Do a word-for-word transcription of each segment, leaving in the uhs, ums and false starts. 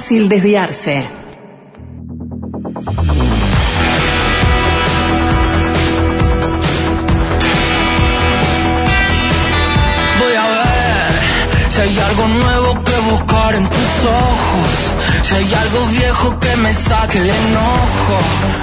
fácil desviarse. Voy a ver si hay algo nuevo que buscar en tus ojos, si hay algo viejo que me saque el enojo.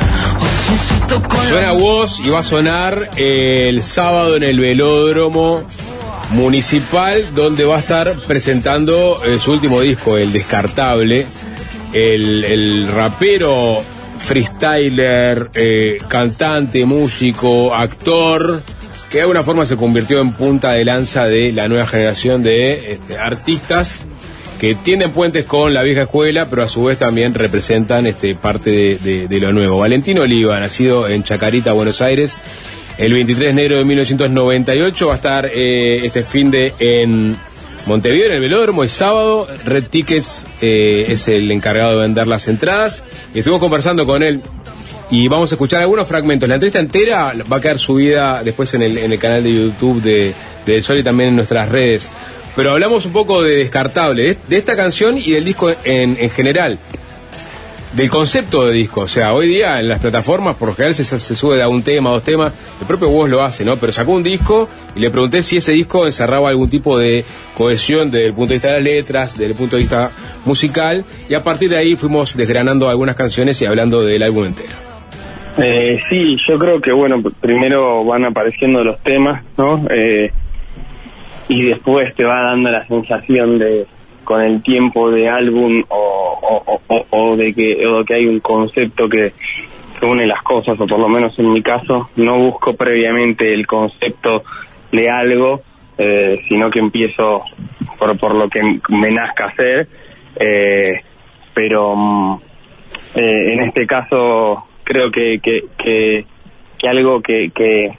Suena voz y va a sonar el sábado en el Velódromo Municipal, donde va a estar presentando eh, su último disco, El Descartable. El, el rapero, freestyler, eh, cantante, músico, actor, que de alguna forma se convirtió en punta de lanza de la nueva generación de este, artistas que tienen puentes con la vieja escuela, pero a su vez también representan este, parte de, de, de lo nuevo. Valentino Oliva, nacido en Chacarita, Buenos Aires, el veintitrés de enero de mil novecientos noventa y ocho, va a estar eh, este fin de en Montevideo, en el Velódromo, el sábado. Red Tickets eh, es el encargado de vender las entradas, y estuvimos conversando con él, y vamos a escuchar algunos fragmentos. La entrevista entera va a quedar subida después en el, en el canal de YouTube de, de El Sol y también en nuestras redes. Pero hablamos un poco de Descartable, de esta canción y del disco en, en general, del concepto de disco. O sea, hoy día en las plataformas por lo general se, se sube de un tema, dos temas, el propio Woz lo hace, ¿no? Pero sacó un disco y le pregunté si ese disco encerraba algún tipo de cohesión desde el punto de vista de las letras, desde el punto de vista musical, y a partir de ahí fuimos desgranando algunas canciones y hablando del álbum entero. Eh, sí, yo creo que, bueno, primero van apareciendo los temas, ¿no? Eh, y después te va dando la sensación de, con el tiempo de álbum, o, o, o, o de que o de que hay un concepto que, que une las cosas, o por lo menos en mi caso, no busco previamente el concepto de algo, eh, sino que empiezo por, por lo que me nazca hacer, eh, pero eh, en este caso creo que, que, que, que algo que... que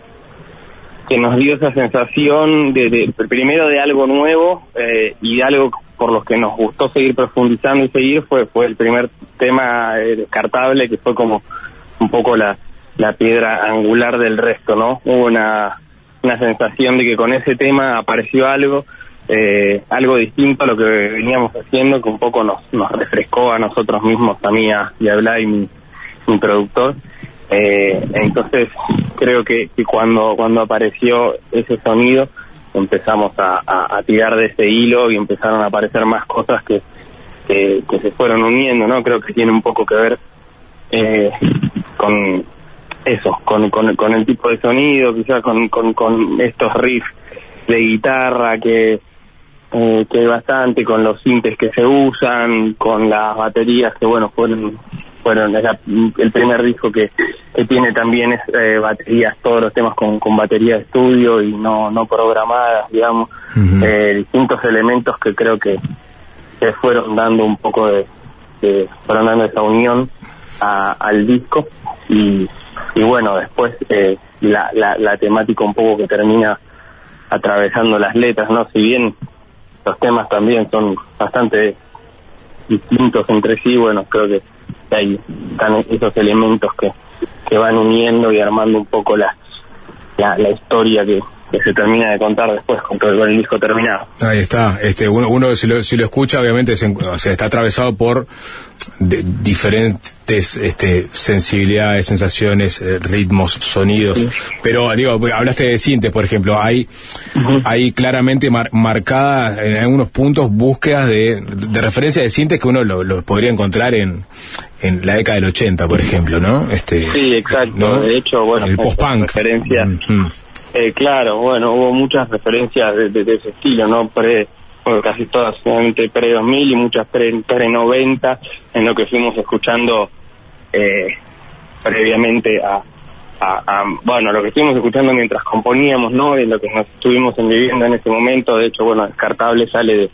que nos dio esa sensación de, de primero de algo nuevo eh, y de algo por lo que nos gustó seguir profundizando y seguir fue fue el primer tema eh, Descartable, que fue como un poco la la piedra angular del resto, ¿no? Hubo una una sensación de que con ese tema apareció algo eh, algo distinto a lo que veníamos haciendo, que un poco nos nos refrescó a nosotros mismos, a mí a, y a Blay, mi, mi productor. Eh, entonces creo que, que cuando cuando apareció ese sonido empezamos a, a, a tirar de ese hilo y empezaron a aparecer más cosas que, que, que se fueron uniendo, ¿no? Creo que tiene un poco que ver eh, con eso, con, con, con el tipo de sonido, quizás con, con, con estos riffs de guitarra que eh, que hay bastante, con los sintes que se usan, con las baterías que, bueno, fueron fueron la, el primer disco que, que tiene también es, eh, baterías, todos los temas con, con batería de estudio y no no programadas, digamos, uh-huh. eh, distintos elementos que creo que, que fueron dando un poco de, de fueron dando esa unión a, al disco y, y bueno, después eh, la, la, la temática un poco que termina atravesando las letras, ¿no? Si bien los temas también son bastante distintos entre sí, bueno, creo que ahí están esos elementos que, que van uniendo y armando un poco la, la, la historia que, que se termina de contar después con todo con el disco terminado. Ahí está, este uno, uno si lo, si lo escucha obviamente se, o sea, está atravesado por de, diferentes este, sensibilidades, sensaciones, eh, ritmos, sonidos, sí. Pero digo, hablaste de sintes, por ejemplo, hay uh-huh. hay claramente mar, marcadas en algunos puntos búsquedas de, de referencia de sintes que uno lo, lo podría encontrar en en la década del ochenta, por ejemplo, ¿no? Este, sí, exacto, ¿no? De hecho, bueno, el post-punk. Referencias, uh-huh. eh, claro, bueno, hubo muchas referencias de, de, de ese estilo, ¿no? Pre, bueno, casi todas, obviamente pre dos mil y muchas pre, pre noventa, en lo que fuimos escuchando eh, previamente a, a, a, bueno, lo que estuvimos escuchando mientras componíamos, ¿no? Y lo que nos estuvimos viviendo en ese momento. De hecho, bueno, Descartable sale de,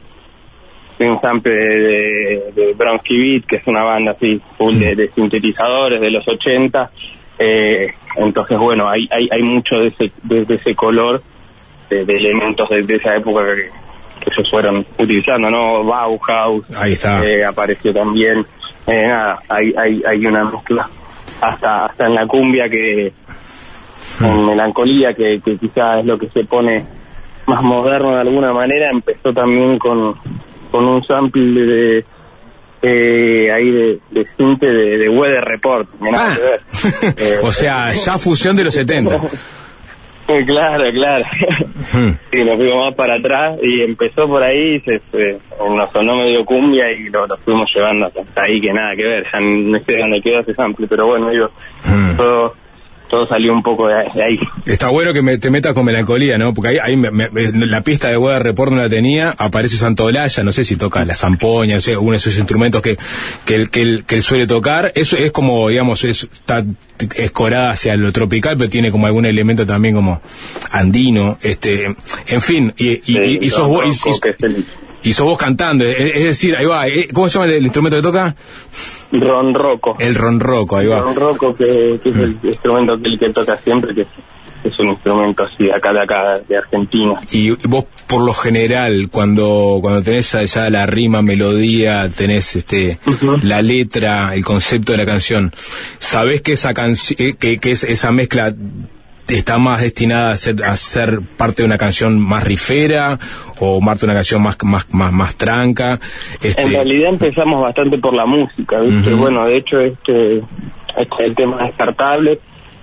de un sample de, de, de Bronski Beat, que es una banda así, full de, de sintetizadores de los ochenta. Eh, entonces, bueno, hay, hay, hay mucho de ese, de, de ese color, de, de elementos de, de esa época que, que ellos fueron utilizando, ¿no? Bauhaus, ahí está. Eh, apareció también, eh, nada, hay, hay, hay una mezcla, hasta, hasta en la cumbia que, hmm. en melancolía, que, que quizás es lo que se pone más moderno de alguna manera, empezó también con, con un sample de, eh, ahí de, de Cinte de, de Weather Report. Ah. Que ver. eh, O sea, ya fusión de los setenta. Claro, claro. Sí, nos fuimos más para atrás y empezó por ahí, se, se, nos sonó medio cumbia y lo, lo fuimos llevando hasta ahí, que nada que ver, ya no sé dónde quedó ese sample, pero bueno, digo, mm. todo, todo salió un poco de, de ahí. Está bueno que me, te metas con melancolía, ¿no? Porque ahí, ahí me, me, la pista de Weather Report no la tenía, aparece Santolaya, no sé si toca la zampoña, no sé, uno de esos instrumentos que, que, él, que, él, que él suele tocar, eso es como, digamos, es, está escorada hacia lo tropical, pero tiene como algún elemento también como andino, este, en fin, y, y, sí, y, y sos vos, y, y, y sos vos cantando, es, es decir, ahí va, ¿cómo se llama el, el instrumento que toca? Ronroco. El ronroco, ahí va. Ronroco, que, que es el mm. instrumento que él que toca siempre, que es, es un instrumento así de acá, de acá, de Argentina. Y vos, por lo general, cuando cuando tenés ya la rima, melodía, tenés este uh-huh. la letra, el concepto de la canción, ¿sabés que esa canción, que, que es, esa mezcla está más destinada a ser, a ser parte de una canción más rifera o parte de una canción más más más, más tranca? Este... En realidad empezamos bastante por la música, ¿viste? Uh-huh. Bueno, de hecho este, este el tema Descartable,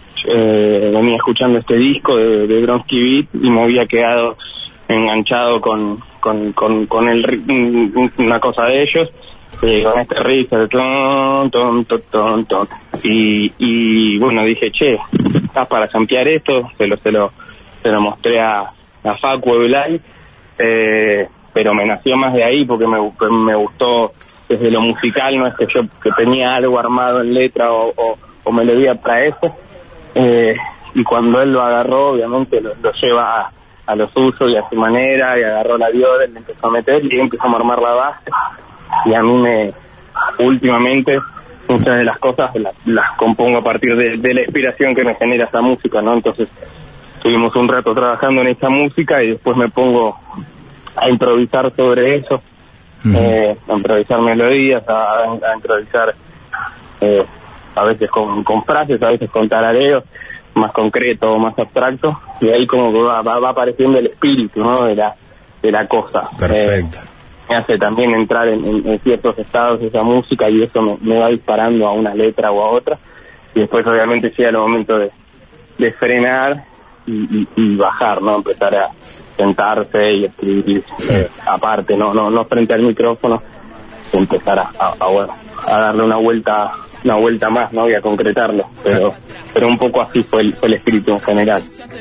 eh, venía escuchando este disco de, de Bronski Beat y me había quedado enganchado con con con, con el una cosa de ellos, eh, con este riff, el ton, ton, ton, ton, ton. Y, y bueno, dije, che, estás para campear esto, se lo se lo se lo mostré a, a Facu Eulay, eh, pero me nació más de ahí porque me me gustó desde lo musical, no es que yo que tenía algo armado en letra o, o, o melodía para eso, eh, y cuando él lo agarró, obviamente lo, lo lleva a, a lo suyo y a su manera, y agarró la viola, le empezó a meter y empezamos a armar la base. Y a mí me, últimamente, muchas de las cosas las, las compongo a partir de, de la inspiración que me genera esa música, ¿no? Entonces, estuvimos un rato trabajando en esa música y después me pongo a improvisar sobre eso, uh-huh. eh, a improvisar melodías, a, a improvisar eh, a veces con, con frases, a veces con tarareos, más concreto, más abstracto, y ahí como que va, va, va apareciendo el espíritu, ¿no? De la, de la cosa. Perfecto. Eh, me hace también entrar en, en, en ciertos estados de esa música y eso me, me va disparando a una letra o a otra, y después obviamente llega el momento de, de frenar y, y, y bajar, ¿no? Empezar a sentarse y escribir eh, aparte, no no no frente al micrófono, empezar a, a, a, bueno, a darle una vuelta una vuelta más, ¿no? Y a concretarlo, pero pero un poco así fue el, fue el espíritu en general.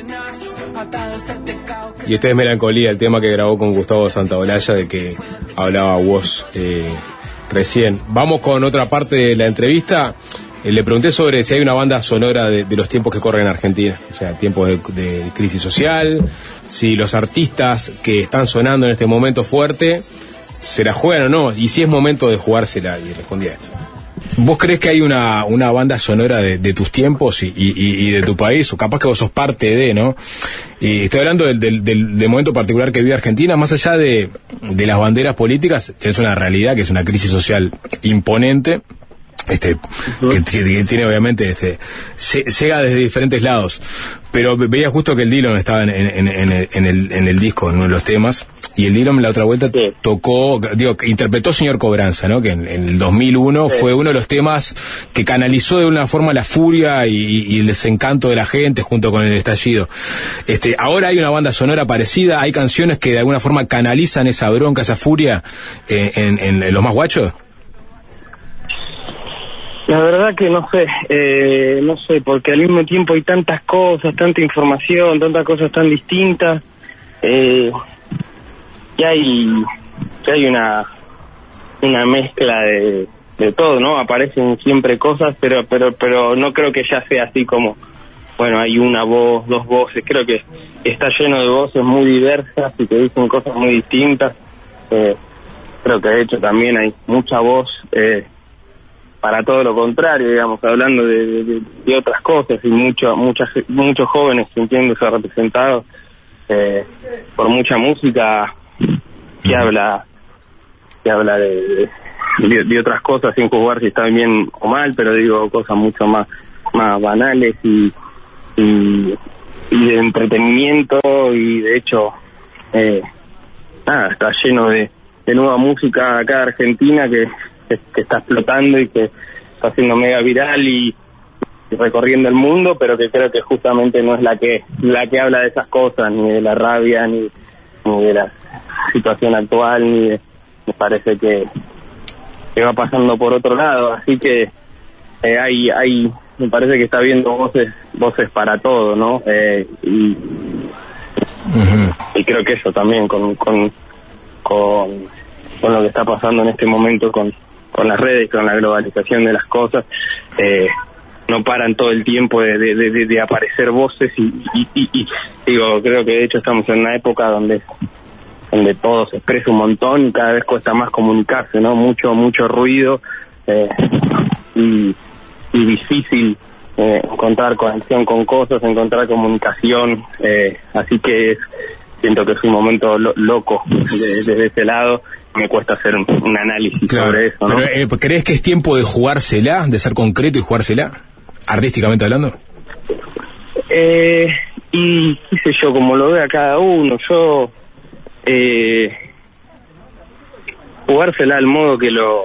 Y este es Melancolía, el tema que grabó con Gustavo Santaolalla, de que hablaba vos eh, recién. Vamos con otra parte de la entrevista. Eh, le pregunté sobre si hay una banda sonora de, de los tiempos que corren en Argentina, o sea, tiempos de, de crisis social, si los artistas que están sonando en este momento fuerte se la juegan o no, y si es momento de jugársela, y respondí a esto. ¿Vos crees que hay una, una banda sonora de, de tus tiempos y, y, y de tu país? O capaz que vos sos parte de, ¿no? Y estoy hablando del, del, del, del momento particular que vive Argentina, más allá de, de las banderas políticas, es una realidad que es una crisis social imponente, este, uh-huh. que, que, que tiene obviamente, este, llega desde diferentes lados. Pero veía justo que el Dylan estaba en, en, en, el, en, el, en el disco, en uno de los temas, y el Dylan la otra vuelta sí. tocó, digo, interpretó Señor Cobranza, ¿no? Que en, en el dos mil uno sí. fue uno de los temas que canalizó de una forma la furia y, y el desencanto de la gente junto con el estallido. Este, ahora hay una banda sonora parecida, hay canciones que de alguna forma canalizan esa bronca, esa furia en, en, en Los Más Guachos. La verdad que no sé, eh, no sé, porque al mismo tiempo hay tantas cosas, tanta información, tantas cosas tan distintas, eh, que hay, que hay una, una mezcla de, de todo, ¿no? Aparecen siempre cosas, pero, pero, pero no creo que ya sea así como, bueno, hay una voz, dos voces, creo que está lleno de voces muy diversas y que dicen cosas muy distintas, eh, creo que de hecho también hay mucha voz, eh, para todo lo contrario, digamos, hablando de, de, de otras cosas y mucho, muchas, muchos jóvenes sintiéndose representados eh, por mucha música que habla que habla de, de, de otras cosas sin juzgar si están bien o mal, pero digo cosas mucho más más banales y y, y de entretenimiento y de hecho eh, nada, está lleno de, de nueva música acá en Argentina que que, que está explotando y que está siendo mega viral y, y recorriendo el mundo, pero que creo que justamente no es la que la que habla de esas cosas, ni de la rabia, ni, ni de la situación actual, ni de, me parece que, que va pasando por otro lado, así que eh, hay, hay, me parece que está habiendo voces, voces para todo, ¿no? Eh, y, uh-huh. y creo que eso también con, con, con, con lo que está pasando en este momento con, con las redes, con la globalización de las cosas, eh, no paran todo el tiempo de, de, de, de aparecer voces y, y, y, y digo, creo que de hecho estamos en una época donde donde todo se expresa un montón y cada vez cuesta más comunicarse, ¿no? Mucho, mucho ruido eh, y, y difícil eh, encontrar conexión con cosas, encontrar comunicación, eh, así que siento que es un momento lo, loco de, desde ese lado. Me cuesta hacer un, un análisis claro, sobre eso, ¿no? Pero, eh, ¿crees que es tiempo de jugársela, de ser concreto y jugársela, artísticamente hablando? Eh, y qué sé yo, como lo vea cada uno, yo eh, jugársela al modo que lo...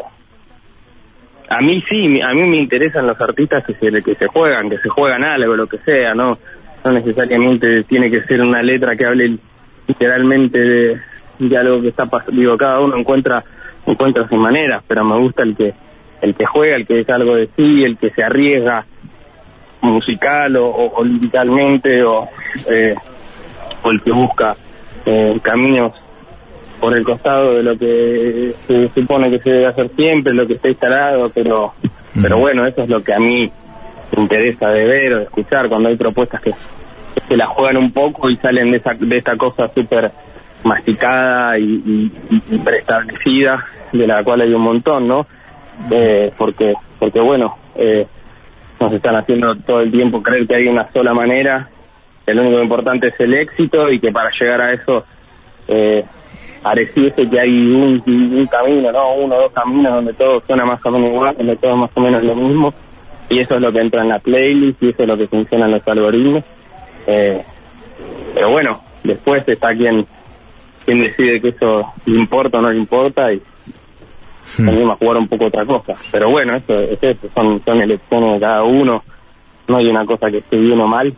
A mí sí, a mí me interesan los artistas que se, que se juegan, que se juegan algo, lo que sea, ¿no? No necesariamente tiene que ser una letra que hable literalmente de... de algo que está pasando, digo, cada uno encuentra encuentra sus maneras, pero me gusta el que el que juega, el que dice algo de sí, el que se arriesga musical o, o, o liricalmente o, eh, o el que busca eh, caminos por el costado de lo que se supone que se debe hacer siempre, lo que está instalado, pero uh-huh. pero bueno, eso es lo que a mí me interesa de ver o de escuchar cuando hay propuestas que, que se la juegan un poco y salen de esa de esta cosa súper masticada y, y, y preestablecida, de la cual hay un montón, ¿no? Eh, porque, porque bueno, eh, nos están haciendo todo el tiempo creer que hay una sola manera, que lo único importante es el éxito y que para llegar a eso eh, pareciese que hay un, un camino, ¿no? Uno o dos caminos donde todo suena más o menos igual, donde todo es más o menos lo mismo, y eso es lo que entra en la playlist y eso es lo que funciona en los algoritmos. Eh, pero bueno, después está quien quien decide que eso le importa o no le importa y venimos a jugar un poco otra cosa, pero bueno, eso es eso, son, son elecciones de cada uno, no hay una cosa que esté bien o mal.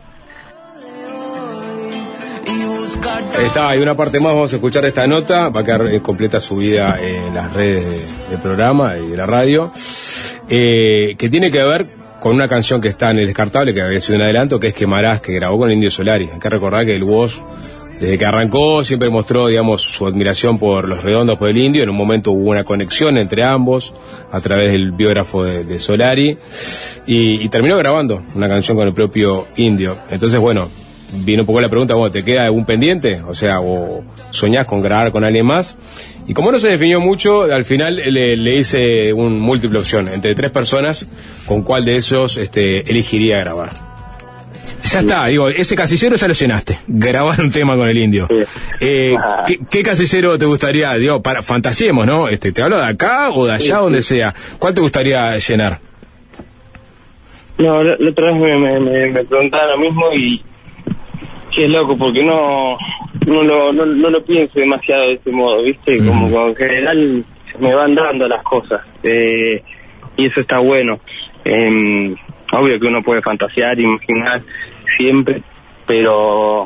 Está, hay una parte más, vamos a escuchar esta nota, va a quedar eh, completa subida en las redes de, del programa y de la radio, eh, que tiene que ver con una canción que está en el Descartable, que había sido un adelanto, que es Quemarás, que grabó con el Indio Solari. Hay que recordar que el Woz, desde que arrancó, siempre mostró, digamos, su admiración por Los Redondos, por el Indio. En un momento hubo una conexión entre ambos a través del biógrafo de, de Solari y, y terminó grabando una canción con el propio Indio. Entonces, bueno, vino un poco la pregunta, bueno, ¿te queda algún pendiente? O sea, ¿o soñás con grabar con alguien más? Y como no se definió mucho, al final le, le hice un múltiple opción entre tres personas, con cuál de esos este, elegiría grabar. Ya está, digo, ese casillero ya lo llenaste, grabar un tema con el Indio. Sí. Eh, ¿qué, ¿Qué casillero te gustaría, digo, para, fantasiemos, ¿no? Este, ¿te hablo de acá o de allá, sí, donde sí. sea? ¿Cuál te gustaría llenar? No, la, la otra vez me, me, me, me preguntaban lo mismo y sí, es loco, porque no no lo, no, no lo pienso demasiado de ese modo, ¿viste? Mm. Como, como en general me van dando las cosas, eh, y eso está bueno. Eh, obvio que uno puede fantasear, imaginar siempre, pero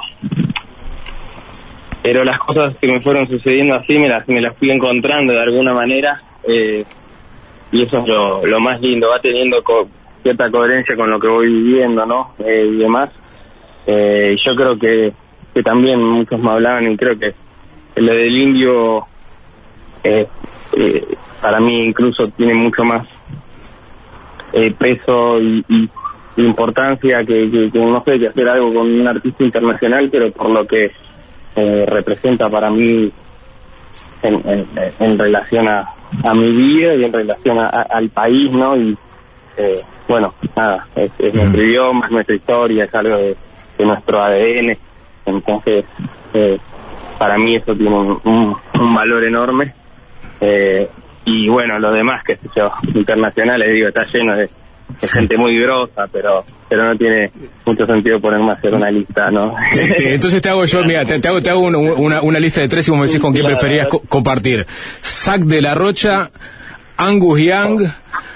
pero las cosas que me fueron sucediendo así me las me las fui encontrando de alguna manera, eh, y eso es lo, lo más lindo, va teniendo co- cierta coherencia con lo que voy viviendo, ¿no? Eh, y demás. Eh, yo creo que, que también muchos me hablaban y creo que lo del Indio eh, eh, para mí incluso tiene mucho más eh, peso y, y importancia que, que, que no sé, que hacer algo con un artista internacional, pero por lo que eh, representa para mí en, en, en relación a, a mi vida y en relación a, a, al país, ¿no? Y eh, bueno, nada, es, es nuestro idioma, es nuestra historia, es algo de de nuestro A D N, entonces eh, para mí eso tiene un, un, un valor enorme, eh, y bueno, lo demás, que sé yo, internacionales, digo, está lleno de, de gente muy grosa, pero pero no tiene mucho sentido ponerme a hacer una lista, ¿no? Entonces te hago yo, mira, te, te hago, te hago una, una, una lista de tres y vos me decís con quién preferías co- compartir. Zac de la Rocha, Angus Young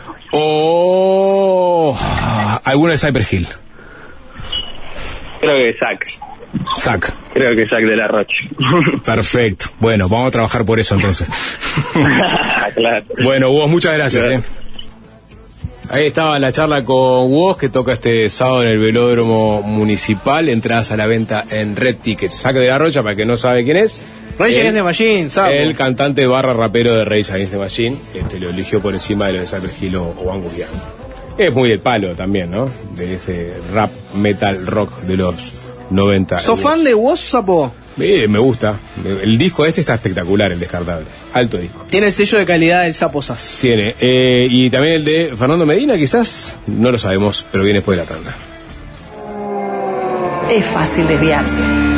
o alguno de Cypress Hill. Creo que Zac. Zac. Creo que Zac de la Rocha. Perfecto. Bueno, vamos a trabajar por eso entonces. Claro. Bueno, vos, muchas gracias. Claro. Eh. Ahí estaba la charla con Woz, que toca este sábado en el Velódromo Municipal. Entradas a la venta en Red Tickets. Zac de la Rocha, para que no sabe quién es. Rage Against the Machine, ¿sabes? El cantante barra rapero de Rage Against the Machine. Este lo eligió por encima de lo de Cypress Hill o, o Angus Young. Es muy del palo también, ¿no? De ese rap, metal, rock de los noventa. ¿Sos fan de Woz, Sapo? Eh, me gusta. El disco este está espectacular, el Descartable. Alto disco. Tiene el sello de calidad del Sapo Sass. Tiene. Eh, y también el de Fernando Medina, quizás. No lo sabemos, pero viene después de la tanda. Es fácil desviarse.